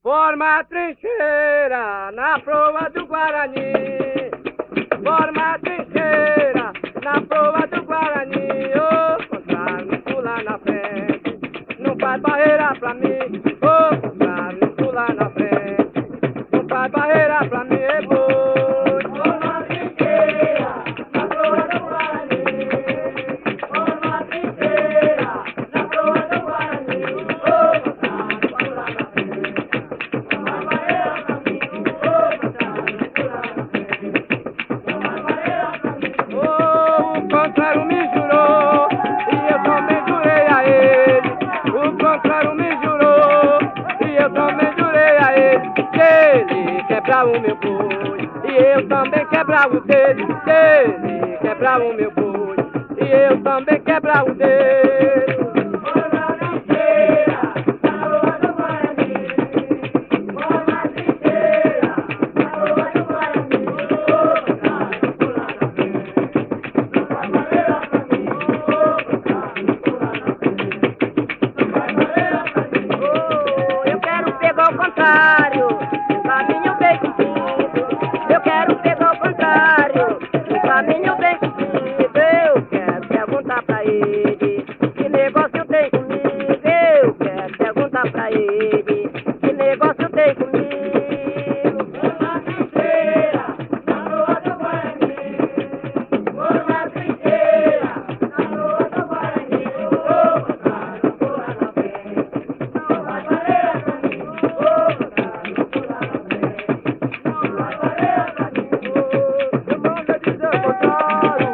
Forma trincheira na proa do Guarani. Forma trincheira na proa do Guarani. O contrário não pula na frente, não faz barreira pra mim. O contrário não pula na frente, não faz barreira pra mim. Forma trincheira na proa do Guarani. Forma trincheira na proa do Guarani. O contrário não pula na frente, não faz barreira pra mim. O contrário não pula na frente, não faz barreira pra mim. O contrário me jurou e eu também jurei a ele. O contrário me jurou e eu também jurei a ele. Que ele quebrar o meu boi e eu também quebrar o dele. Que ele quebrar o meu boi e eu também quebrar o dele. Forma trincheira na proa do Guarani. Forma trincheira na proa do Guarani. O contrário não pula na frente, não faz barreira pra mim. O contrário não pula na frente, não faz barreira pra mim. Eu quero pegar o contrário, um caminho bem comprido. Eu quero pegar o contrário, um caminho bem comprido. Eu quero perguntar pra ele que negócio tem comigo. Eu quero perguntar pra ele que negócio tem comigo. Forma trincheira na proa do Guarani. Forma trincheira na proa do Guarani. O contrário não pula na frente, não faz barreira pra mim. O contrário não pula na frente, não faz barreira pra mim. Eu mando dizer o contrário,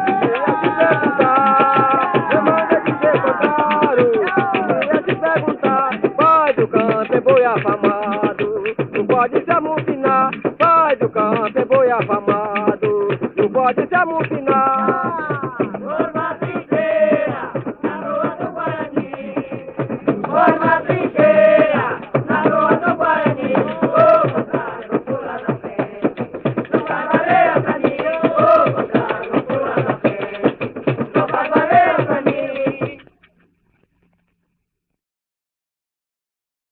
eu mando dizer o contrário, eu te perguntar. Vai do campo é boi afamado, não pode se amufinar. Vai do campo é boi afamado, não pode se amufinar.